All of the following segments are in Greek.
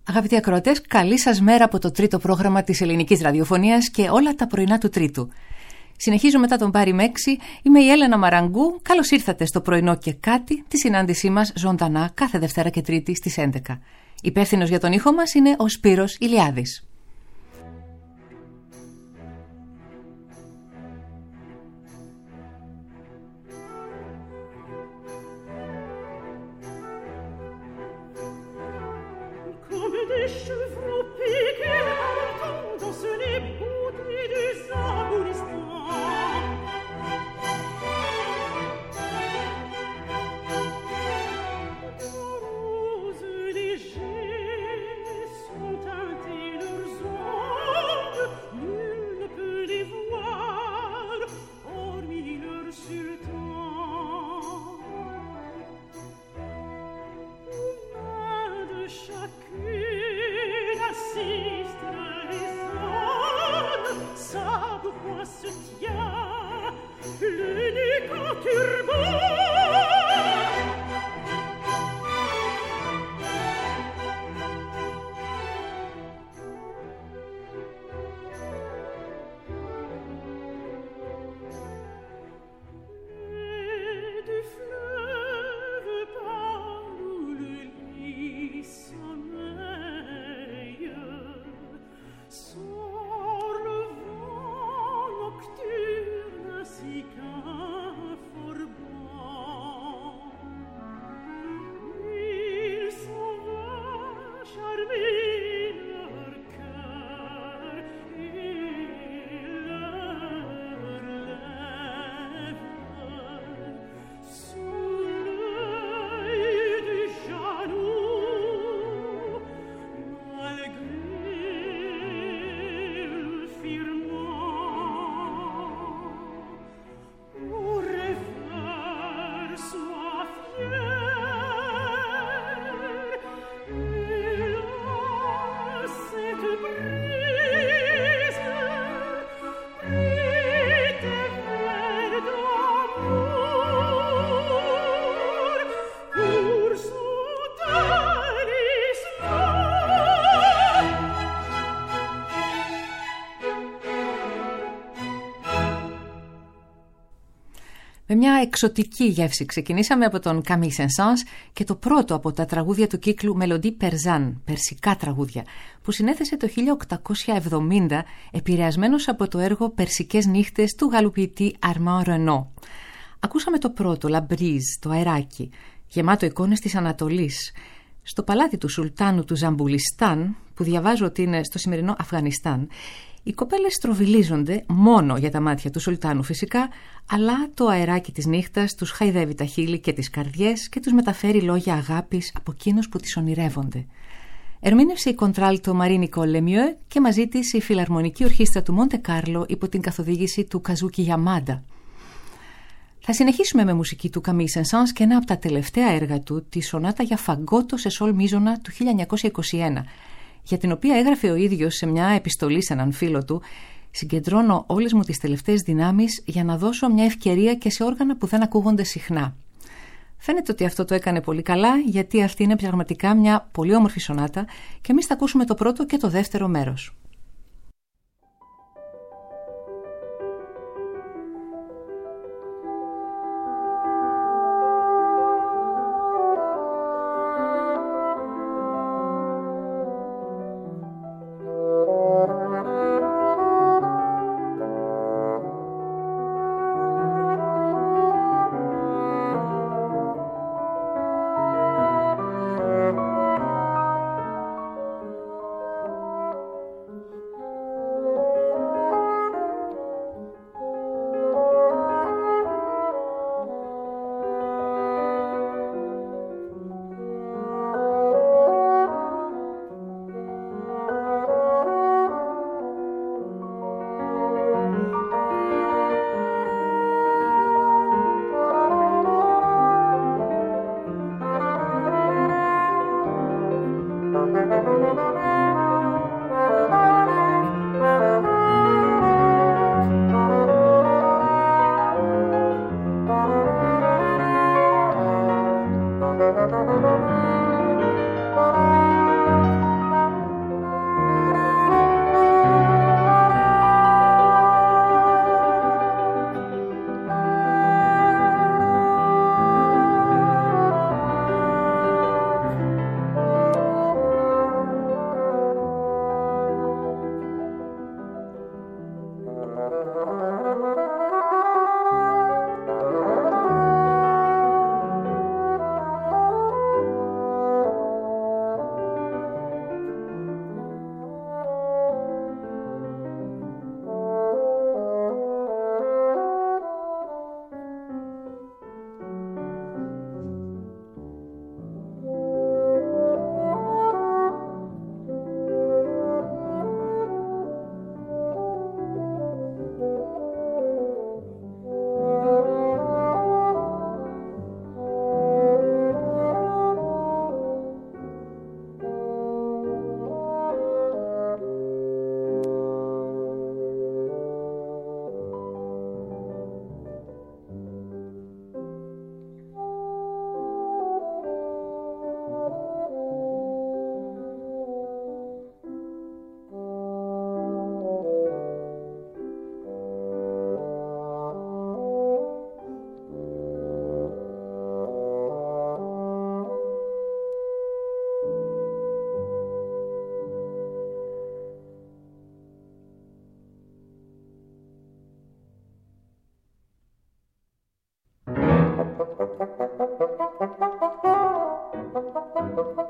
Αγαπητοί ακροατές, καλή σας μέρα από το τρίτο πρόγραμμα της ελληνικής ραδιοφωνίας και όλα τα πρωινά του Τρίτου. Συνεχίζω μετά τον Πάρη Μέξη. Είμαι η Έλενα Μαραγκού. Καλώς ήρθατε στο πρωινό και κάτι, τη συνάντησή μας ζωντανά κάθε Δευτέρα και Τρίτη στις 11. Υπεύθυνος για τον ήχο μας είναι ο Σπύρος Ηλιάδης. Με μια εξωτική γεύση ξεκινήσαμε από τον Camille Saint-Saëns και το πρώτο από τα τραγούδια του κύκλου Mélodie Persane, περσικά τραγούδια, που συνέθεσε το 1870 επηρεασμένος από το έργο «Περσικές νύχτες» του γαλλοποιητή Armand Renaud. Ακούσαμε το πρώτο, La Brise, το αεράκι, γεμάτο εικόνες της Ανατολής. Στο παλάτι του Σουλτάνου του Ζαμπουλιστάν, που διαβάζω ότι είναι στο σημερινό Αφγανιστάν, οι κοπέλες στροβιλίζονται μόνο για τα μάτια του Σουλτάνου φυσικά, αλλά το αεράκι της νύχτας τους χαϊδεύει τα χείλη και τις καρδιές και τους μεταφέρει λόγια αγάπης από εκείνους που τις ονειρεύονται. Ερμήνευσε η κοντράλτο Marie Nicole Lemieux και μαζί της η Φιλαρμονική Ορχήστρα του Μοντε Κάρλο υπό την καθοδήγηση του Καζούκι Γιαμάντα. Θα συνεχίσουμε με μουσική του Camille Saint-Saëns και ένα από τα τελευταία έργα του, τη σονάτα για φαγκότο σε σολ μίζωνα του 1921, για την οποία έγραφε ο ίδιος σε μια επιστολή σε έναν φίλο του: «Συγκεντρώνω όλες μου τις τελευταίες δυνάμεις για να δώσω μια ευκαιρία και σε όργανα που δεν ακούγονται συχνά». Φαίνεται ότι αυτό το έκανε πολύ καλά, γιατί αυτή είναι πραγματικά μια πολύ όμορφη σονάτα και εμείς θα ακούσουμε το πρώτο και το δεύτερο μέρος.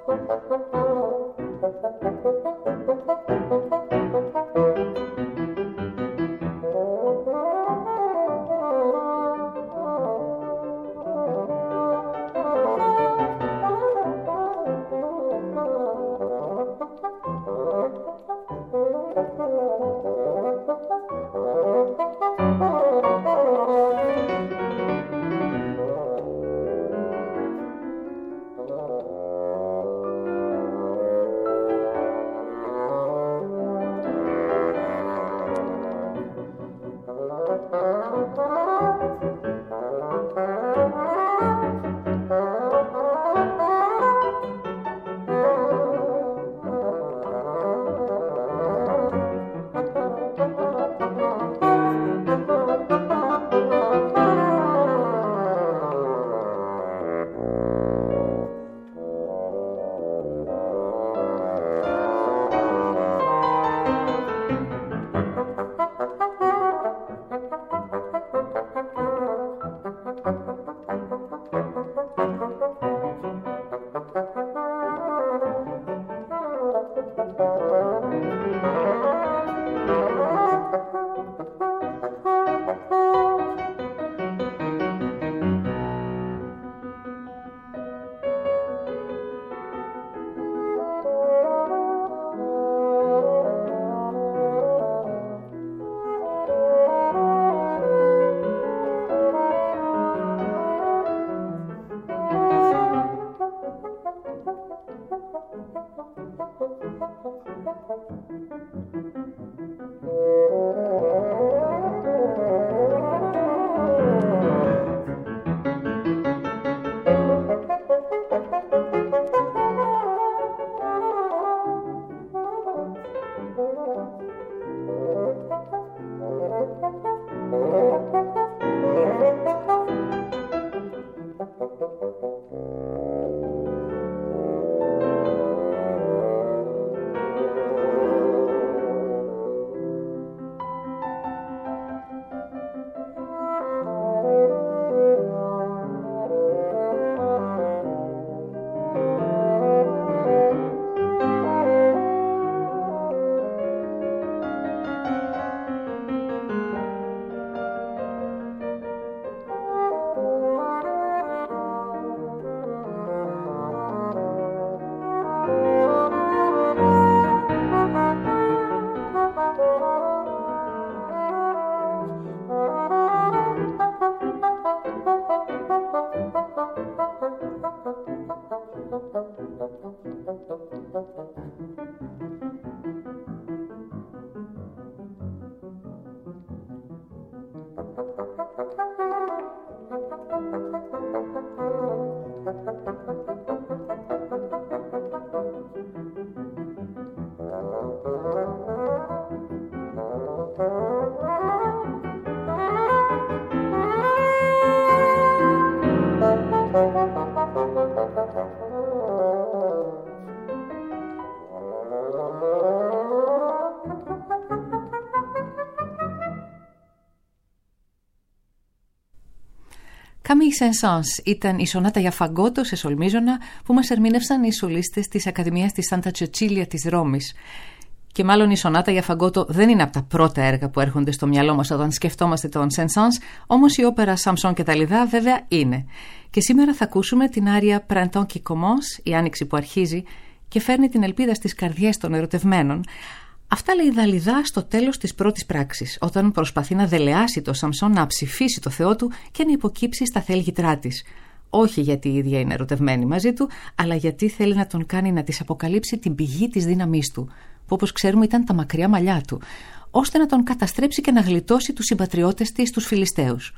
Camille Saint-Saëns ήταν η σονάτα για φαγκότο σε σολμίζωνα που μας ερμήνευσαν οι σολίστες της Ακαδημίας της Σάντα Τσετσίλια της Ρώμης. Και μάλλον η σονάτα για φαγκότο δεν είναι από τα πρώτα έργα που έρχονται στο μυαλό μας όταν σκεφτόμαστε τον Saint-Saëns, όμως η όπερα Σάμψον και τα Λιδά βέβαια είναι. Και σήμερα θα ακούσουμε την άρια Printemps qui commence, η άνοιξη που αρχίζει και φέρνει την ελπίδα στις καρδιές των ερωτευμένων. Αυτά λέει η Δαλιδά στο τέλος της πρώτης πράξης, όταν προσπαθεί να δελεάσει το Σαμψόν να ψηφίσει το Θεό του και να υποκύψει στα θέλγητρά της. Όχι γιατί η ίδια είναι ερωτευμένη μαζί του, αλλά γιατί θέλει να τον κάνει να της αποκαλύψει την πηγή της δύναμής του, που όπως ξέρουμε ήταν τα μακριά μαλλιά του, ώστε να τον καταστρέψει και να γλιτώσει τους συμπατριώτες της, τους Φιλιστέους.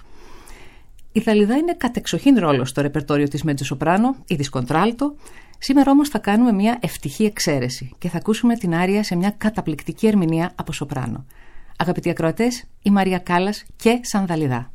Η Δαλιδά είναι κατεξοχήν ρόλος στο ρεπερτόριο της μετζοσοπράνο ή της κοντράλτο. Σήμερα όμως θα κάνουμε μια ευτυχή εξαίρεση και θα ακούσουμε την άρια σε μια καταπληκτική ερμηνεία από σοπράνο. Αγαπητοί ακροατές, η Μαρία Κάλλας και σαν Δαλιδά.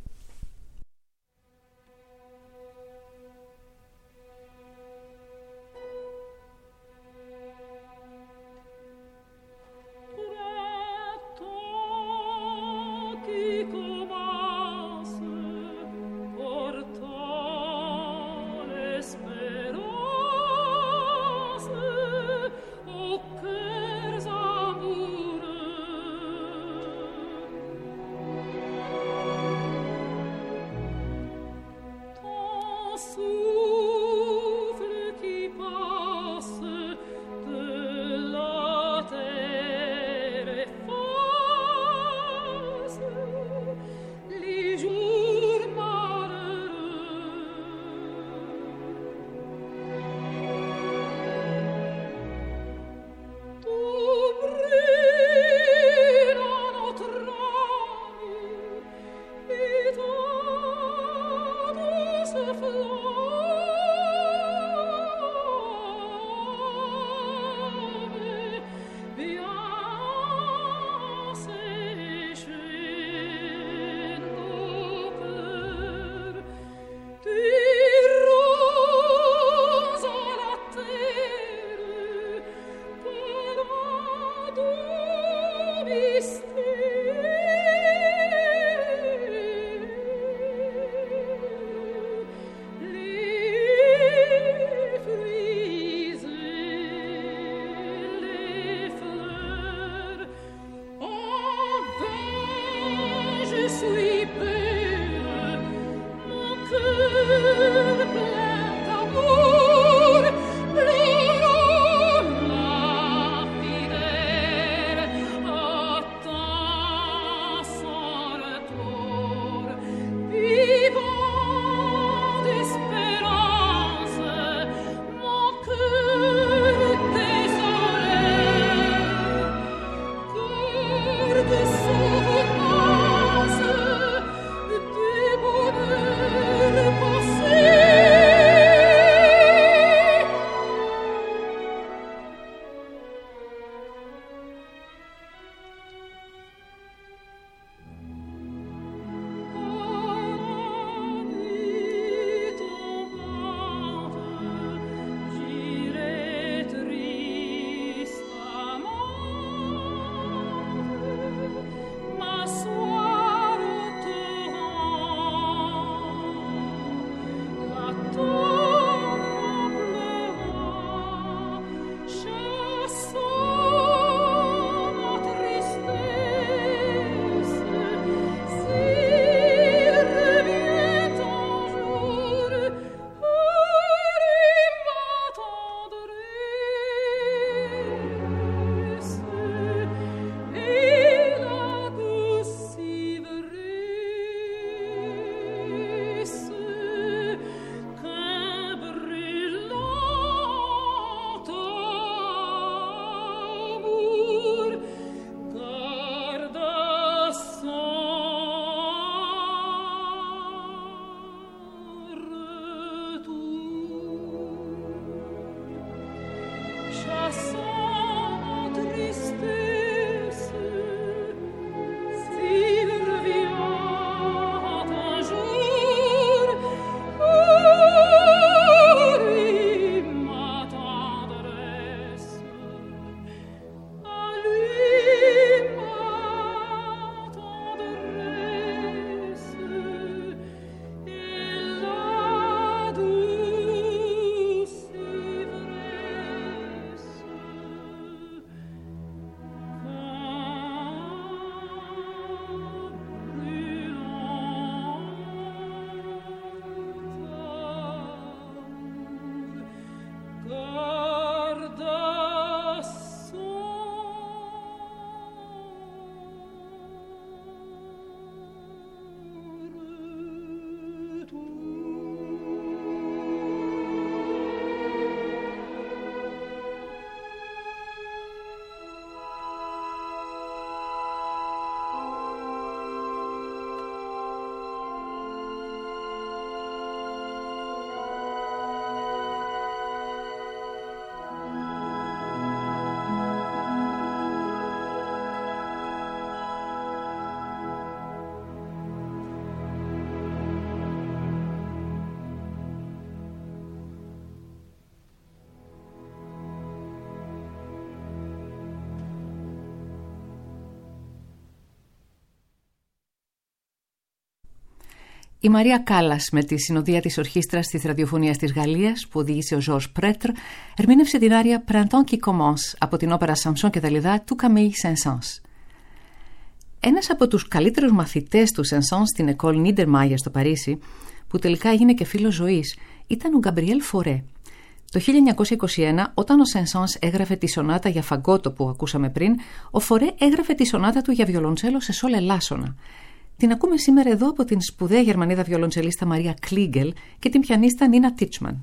Η Μαρία Κάλλας με τη συνοδεία της ορχήστρας της ραδιοφωνίας της Γαλλίας που οδήγησε ο Georges Πρέτρ ερμήνευσε την άρια Printemps qui commence από την όπερα Samson και Dalida του Camille Saint-Saëns. Ένας από τους καλύτερους μαθητές του Saint-Saëns στην École Niedermayer στο Παρίσι, που τελικά έγινε και φίλος ζωής, ήταν ο Γκαμπριέλ Φορέ. Το 1921, όταν ο Saint-Saëns έγραφε τη σονάτα για φαγκότο που ακούσαμε πριν, ο Φορέ έγραφε τη σονάτα του για βιολοντσέλο σε σολ ελάσσονα. Την ακούμε σήμερα εδώ από την σπουδαία Γερμανίδα βιολοντσελίστα Μαρία Κλίγκελ και την πιανίστα Νίνα Τίτσμαν.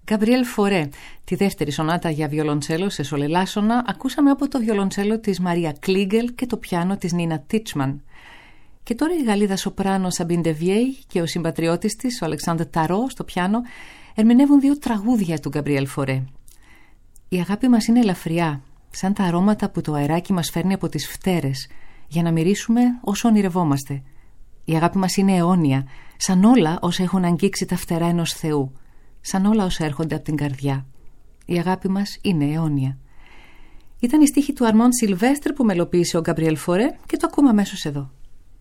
Γκαμπριέλ Φορέ, τη δεύτερη σονάτα για βιολοντσέλο σε σολελάσονα, ακούσαμε από το βιολοντσέλο της Μαρία Κλίγκελ και το πιάνο της Νίνα Τίτσμαν. Και τώρα η Γαλλίδα σοπράνο Σαμπίν ντε Βιέι και ο συμπατριώτης της, ο Αλεξάνδρ Ταρό, στο πιάνο, ερμηνεύουν δύο τραγούδια του Γκαμπριέλ Φορέ. Η αγάπη μας είναι ελαφριά, σαν τα αρώματα που το αεράκι μας φέρνει από τις φτέρες, για να μυρίσουμε όσο ονειρευόμαστε. Η αγάπη μας είναι αιώνια, σαν όλα όσα έχουν αγγίξει τα φτερά ενός Θεού, σαν όλα όσα έρχονται από την καρδιά. Η αγάπη μας είναι αιώνια. Ήταν η στίχη του Αρμόντ Σιλβέστρ που μελοποίησε ο Γκαμπριέλ Φορέ και το ακούμε αμέσως εδώ.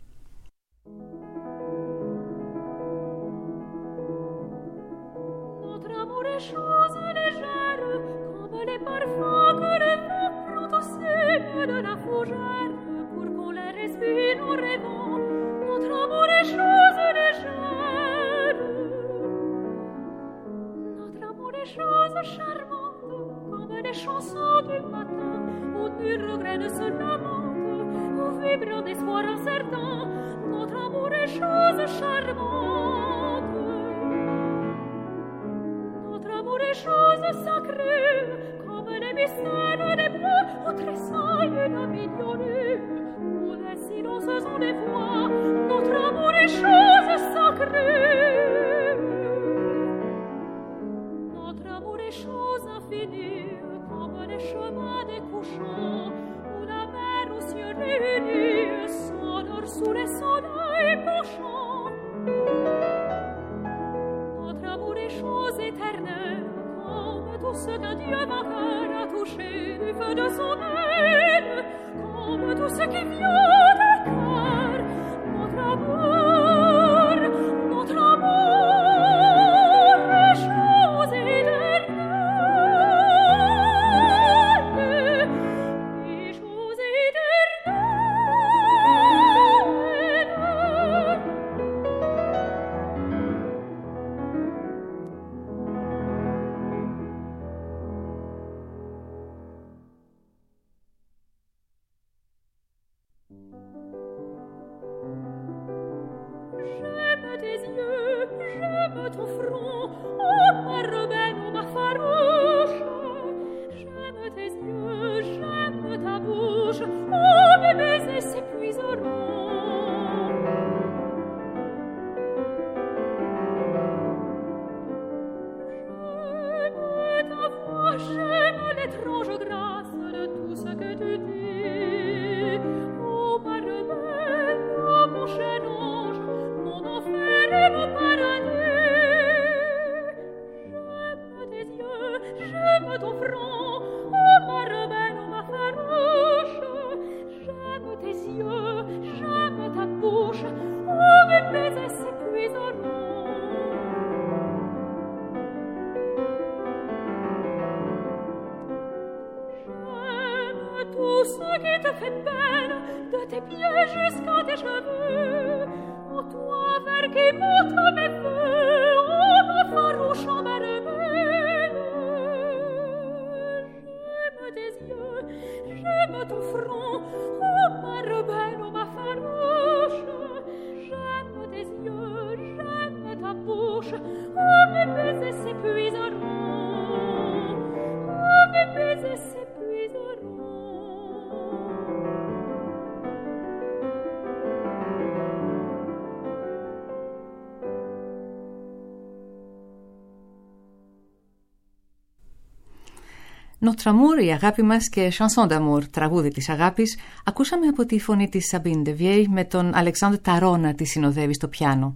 Notre Amour, η αγάπη μας και Chanson d'amour, τραγούδι της αγάπης, ακούσαμε από τη φωνή της Σαμπίν ντε Βιέι με τον Αλεξάνδρ Ταρό να τη συνοδεύει στο πιάνο.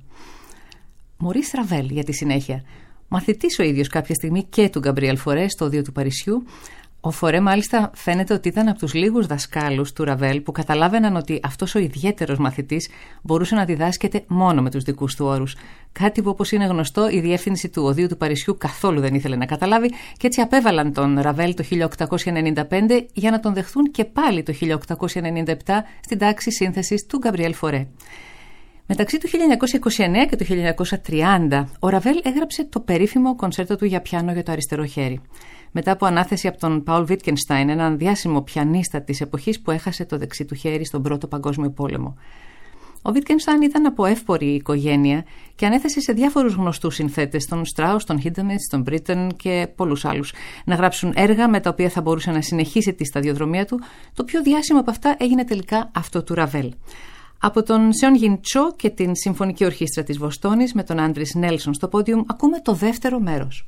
Μωρίς Ραβέλ για τη συνέχεια. Μαθητής ο ίδιος κάποια στιγμή και του Γκαμπριέλ Φορέ στο Οδείο του Παρισιού. Ο Φορέ μάλιστα φαίνεται ότι ήταν από τους λίγους δασκάλους του Ραβέλ που καταλάβαιναν ότι αυτός ο ιδιαίτερος μαθητής μπορούσε να διδάσκεται μόνο με τους δικούς του όρους. Κάτι που, όπως είναι γνωστό, η διεύθυνση του Οδείου του Παρισιού καθόλου δεν ήθελε να καταλάβει και έτσι απέβαλαν τον Ραβέλ το 1895 για να τον δεχθούν και πάλι το 1897 στην τάξη σύνθεσης του Γκαμπριέλ Φορέ. Μεταξύ του 1929 και του 1930, ο Ραβέλ έγραψε το περίφημο κονσέρτο του για πιάνο για το αριστερό χέρι. Μετά από ανάθεση από τον Πάουλ Βίτκενστάιν, έναν διάσημο πιανίστα της εποχής που έχασε το δεξί του χέρι στον Πρώτο Παγκόσμιο Πόλεμο. Ο Wittgenstein ήταν από εύπορη οικογένεια και ανέθεσε σε διάφορους γνωστούς συνθέτες, τον Strauss, τον Hindemith, τον Britten και πολλούς άλλους, να γράψουν έργα με τα οποία θα μπορούσε να συνεχίσει τη σταδιοδρομία του. Το πιο διάσημο από αυτά έγινε τελικά αυτό του Ραβέλ. Από τον Seong-Gin Cho και την Συμφωνική Ορχήστρα της Βοστόνης με τον Άντρις Νέλσον στο πόντιουμ ακούμε το δεύτερο μέρος.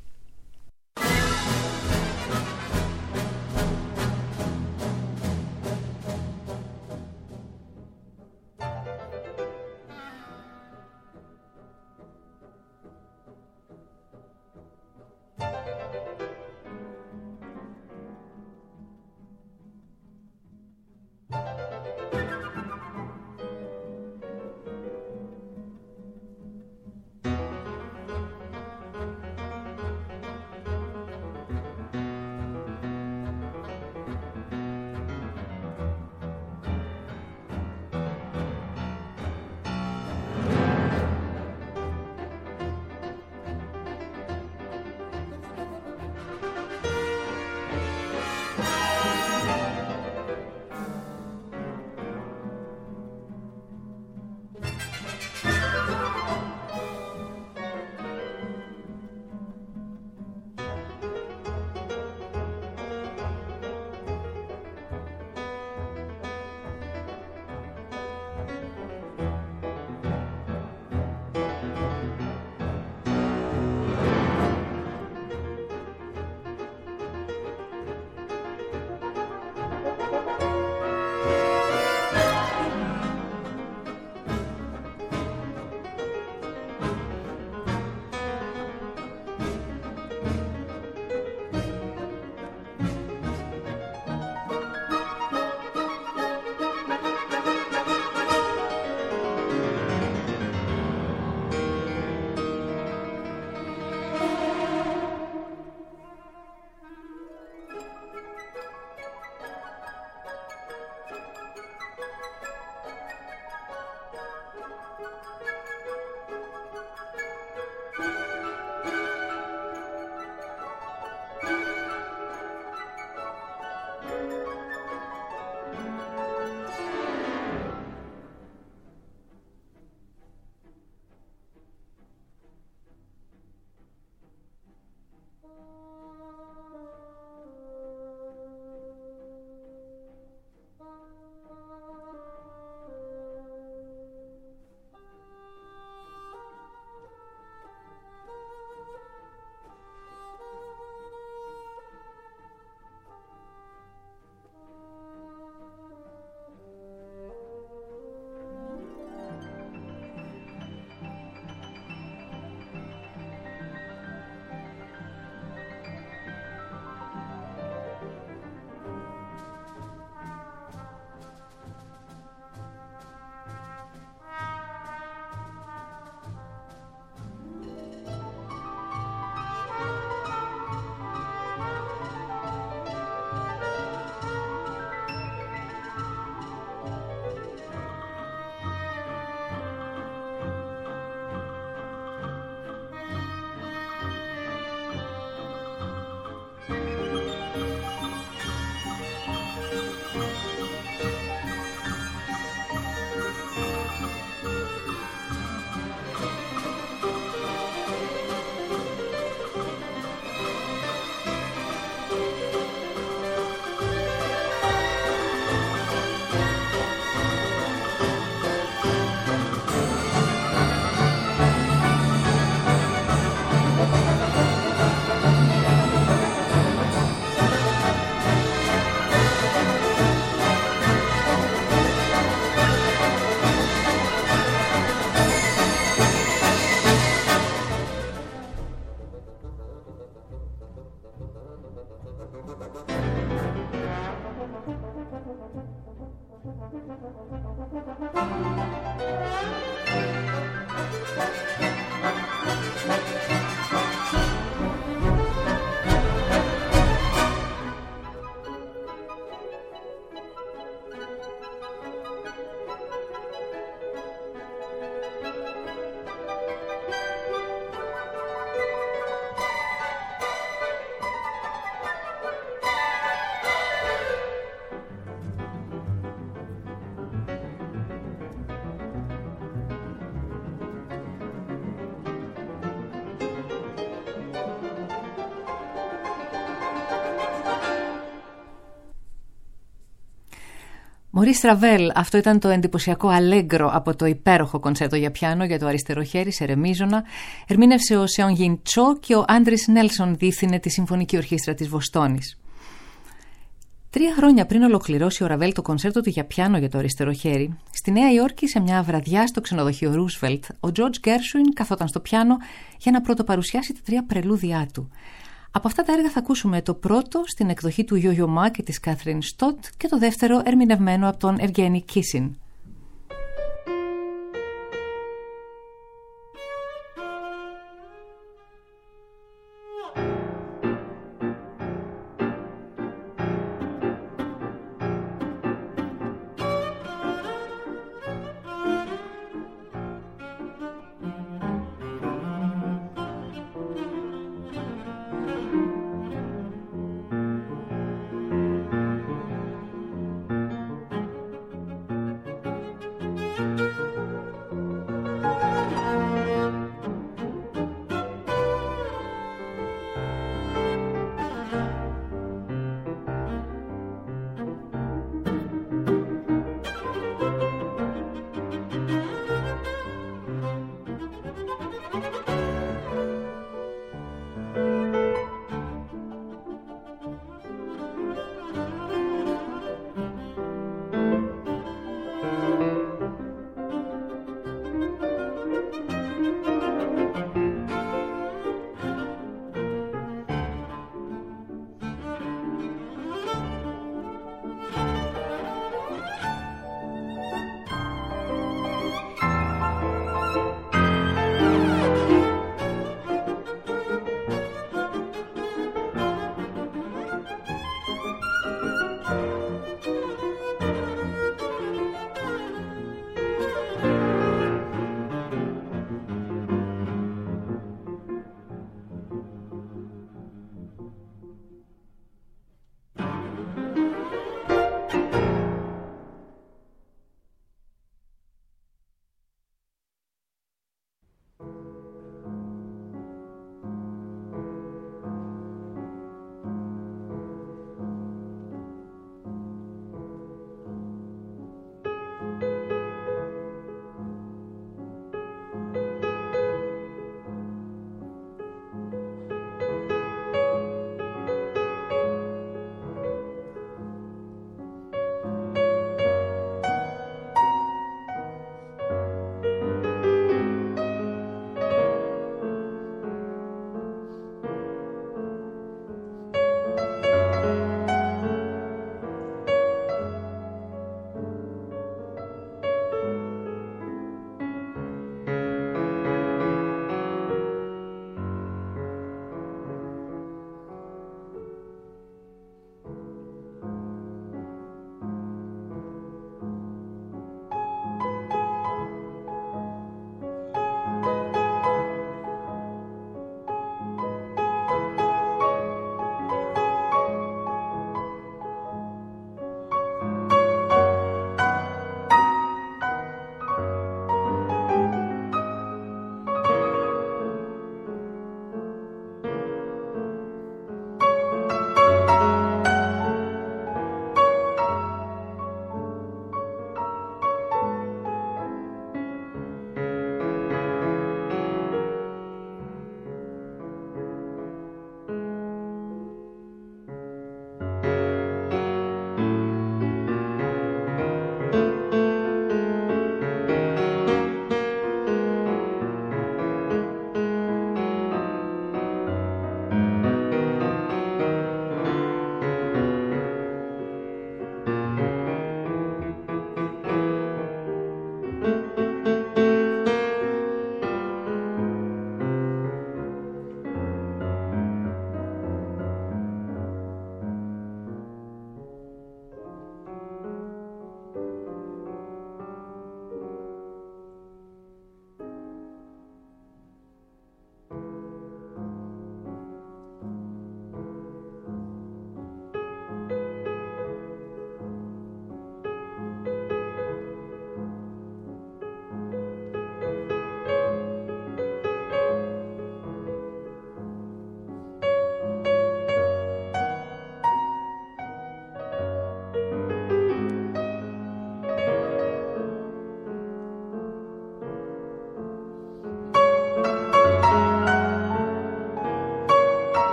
Μωρίς Ραβέλ, αυτό ήταν το εντυπωσιακό αλέγκρο από το υπέροχο κονσέρτο για πιάνο για το αριστερό χέρι σε ρεμίζωνα. Ερμήνευσε ο Σεον Γιν Τσο και ο Άντρις Νέλσον διεύθυνε τη Συμφωνική Ορχήστρα της Βοστόνης. 3 χρόνια πριν ολοκληρώσει ο Ραβέλ το κονσέρτο του για πιάνο για το αριστερό χέρι, στη Νέα Υόρκη σε μια βραδιά στο ξενοδοχείο Ρούσβελτ, ο Τζορτζ Γκέρσουιν καθόταν στο πιάνο για να πρωτοπαρουσιάσει τα 3 πρελούδια του. Από αυτά τα έργα θα ακούσουμε το πρώτο στην εκδοχή του Yo-Yo Ma και της Κάθριν Στότ και το δεύτερο ερμηνευμένο από τον Ευγένη Κίσιν.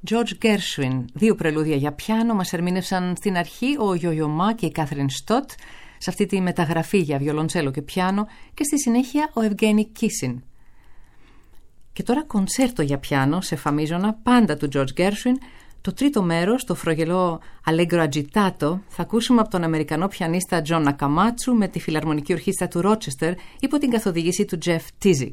George Gershwin. 2 πρελούδια για πιάνο μας ερμήνευσαν στην αρχή ο Yo-Yo Ma και η Catherine Stott σε αυτή τη μεταγραφή για βιολοντσέλο και πιάνο και στη συνέχεια ο Evgeny Kissin. Και τώρα κονσέρτο για πιάνο σε φαμίζωνα πάντα του George Gershwin. Το τρίτο μέρος, το φρογελό Allegro Agitato, θα ακούσουμε από τον Αμερικανό πιανίστα John Nakamatsu με τη Φιλαρμονική Ορχήστρα του Rochester υπό την καθοδήγηση του Jeff Tizik.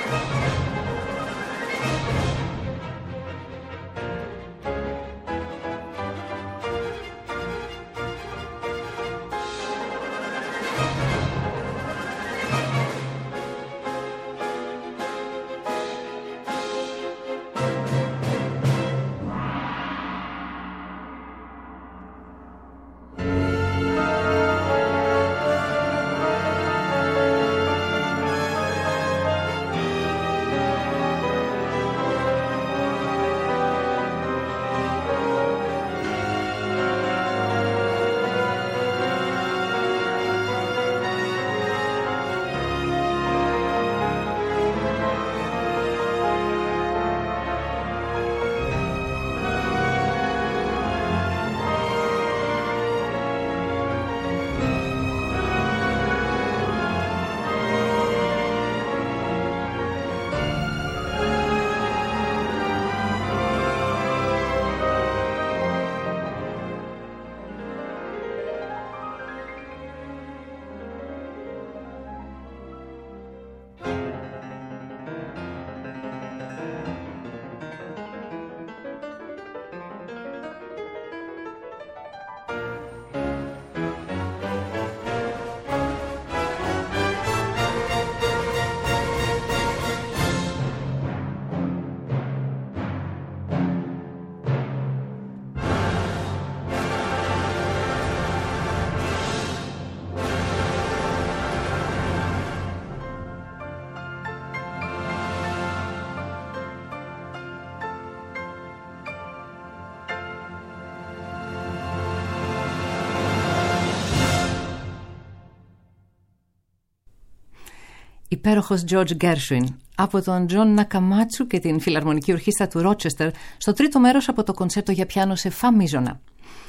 Υπέροχος George Gershwin από τον Τζον Νακαμάτσου και την Φιλαρμονική Ορχήστρα του Ρότσεστερ στο τρίτο μέρος από το κονσέρτο για πιάνο σε φα μείζωνα.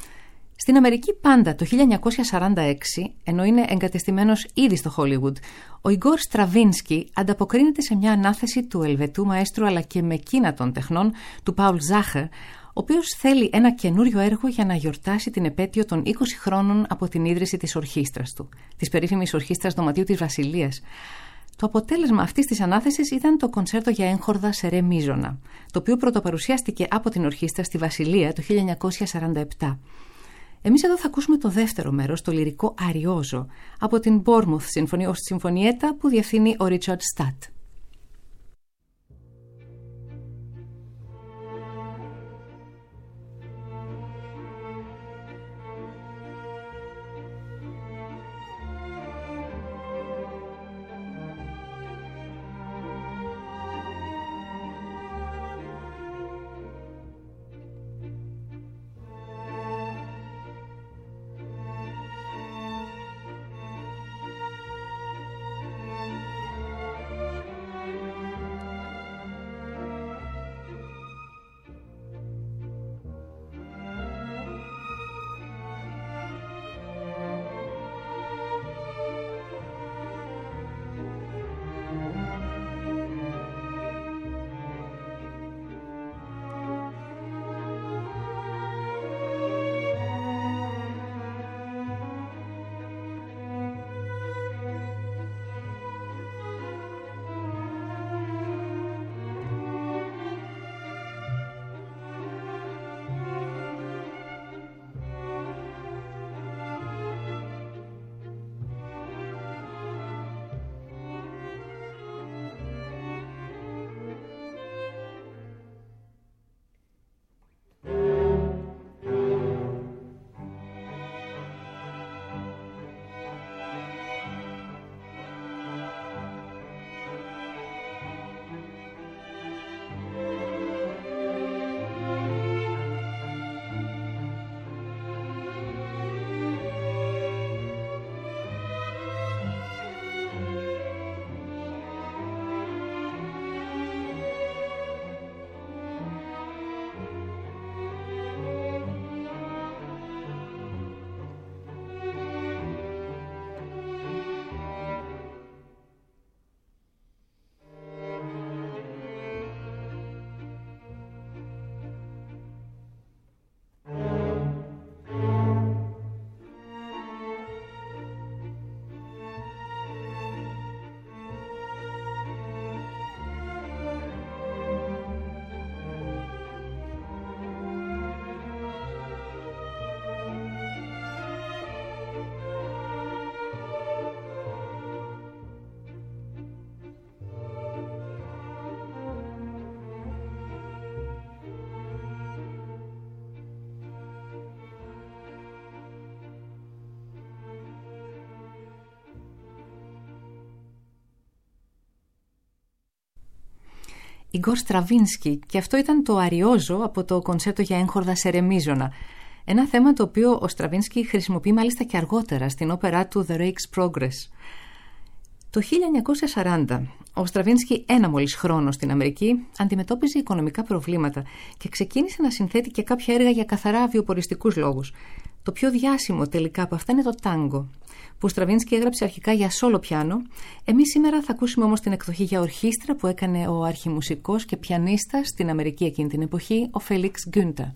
Στην Αμερική πάντα το 1946, ενώ είναι εγκατεστημένος ήδη στο Χόλιγουντ, ο Ιγκόρ Στραβίνσκι ανταποκρίνεται σε μια ανάθεση του Ελβετού μαέστρου αλλά και μεκίνα των τεχνών του Πάουλ Ζάχερ, ο οποίος θέλει ένα καινούριο έργο για να γιορτάσει την επέτειο των 20 χρόνων από την ίδρυση της ορχήστρας του, της περίφημης ορχήστρας Δωματίου της Βασιλείας. Το αποτέλεσμα αυτής της ανάθεσης ήταν το κονσέρτο για έγχορδα σε ρε μείζωνα, το οποίο πρωτοπαρουσιάστηκε από την ορχήστρα στη Βασιλεία το 1947. Εμείς εδώ θα ακούσουμε το δεύτερο μέρος, το λυρικό Αριόζο, από την Bournemouth Συμφωνιέτα που διευθύνει ο Ρίτσαρντ Στατ. Ιγκόρ Στραβίνσκι, και αυτό ήταν το Αριόζο από το κονσέρτο για έγχορδα σε ρεμίζωνα. Ένα θέμα το οποίο ο Στραβίνσκι χρησιμοποιεί μάλιστα και αργότερα στην όπερά του The Rake's Progress. Το 1940, ο Στραβίνσκι, ένα μόλις χρόνο στην Αμερική, αντιμετώπιζε οικονομικά προβλήματα και ξεκίνησε να συνθέτει και κάποια έργα για καθαρά βιοποριστικούς λόγους. Το πιο διάσημο τελικά από αυτά είναι το τάγκο, που ο Στραβίνσκι έγραψε αρχικά για σόλο πιάνο. Εμείς σήμερα θα ακούσουμε όμως την εκδοχή για ορχήστρα που έκανε ο αρχιμουσικός και πιανίστας στην Αμερική εκείνη την εποχή, ο Φέλιξ Γκούντα.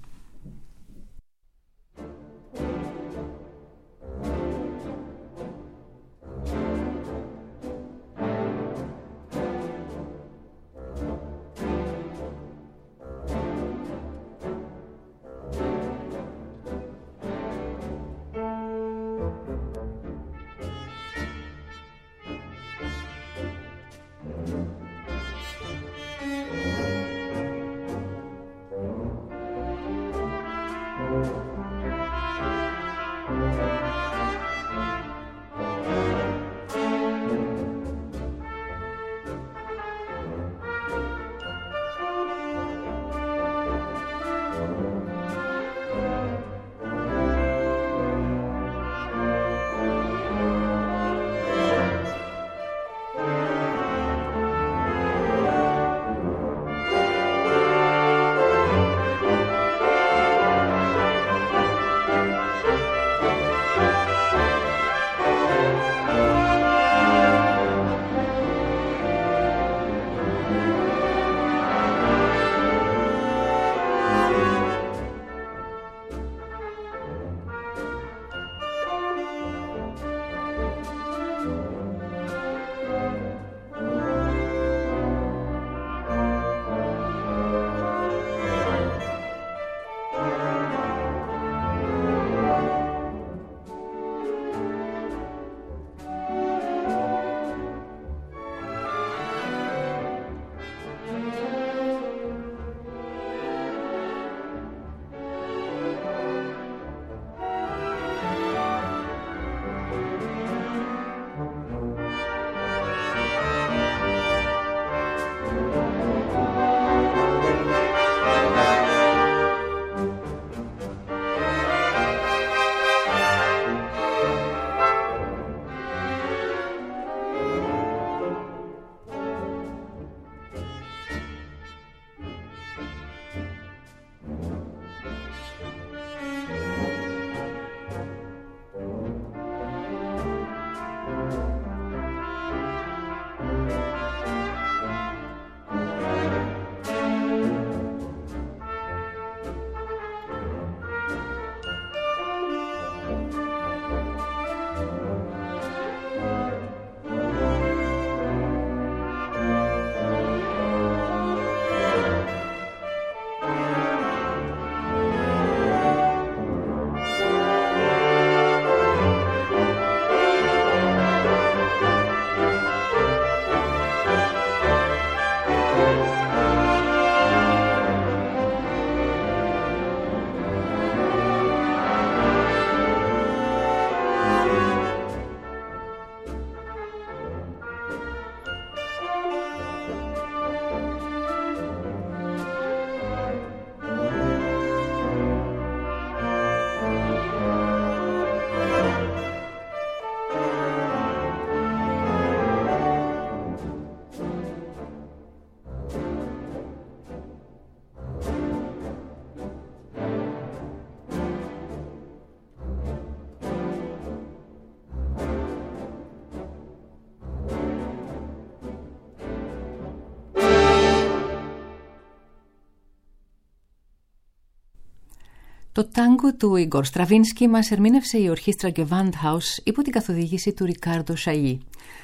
Το τάγκο του Ιγκόρ Στραβίνσκι μας ερμήνευσε η ορχήστρα Gewandhaus υπό την καθοδήγηση του Ρικάρντο Σαγί.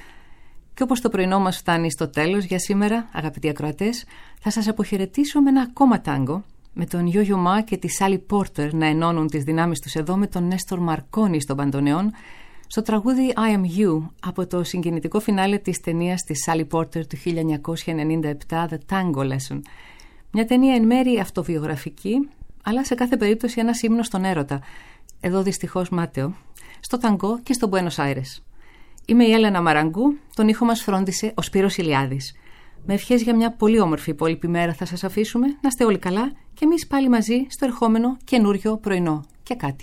Και όπως το πρωινό μας φτάνει στο τέλος για σήμερα, αγαπητοί ακροατές, θα σας αποχαιρετήσω με ένα ακόμα τάγκο, με τον Γιώγιο Μα και τη Σάλι Πόρτερ να ενώνουν τις δυνάμεις τους εδώ με τον Νέστορ Μαρκόνι στον μπαντονεόν, στο τραγούδι I Am You από το συγκινητικό φινάλε της ταινίας της Σάλι Πόρτερ του 1997, The Tango Lesson. Μια ταινία εν μέρει αυτοβιογραφική, αλλά σε κάθε περίπτωση ένας ύμνος στον έρωτα. Εδώ δυστυχώς μάταιο, στο ταγκό και στο Μπουένος Άιρες. Είμαι η Έλενα Μαραγκού, τον ήχο μας φρόντισε ο Σπύρος Ηλιάδης. Με ευχές για μια πολύ όμορφη υπόλοιπη μέρα θα σας αφήσουμε. Να είστε όλοι καλά και εμείς πάλι μαζί στο ερχόμενο καινούριο πρωινό και κάτι.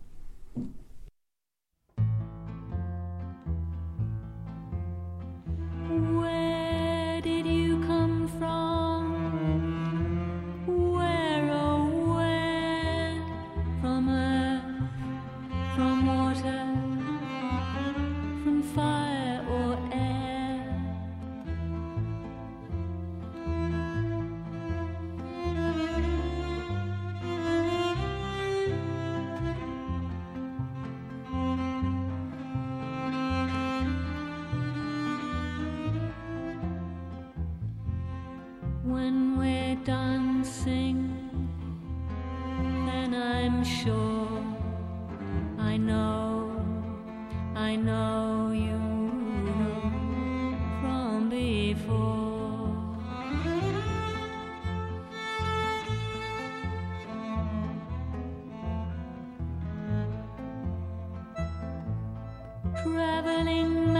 When we're dancing, then I'm sure I know you from before. Traveling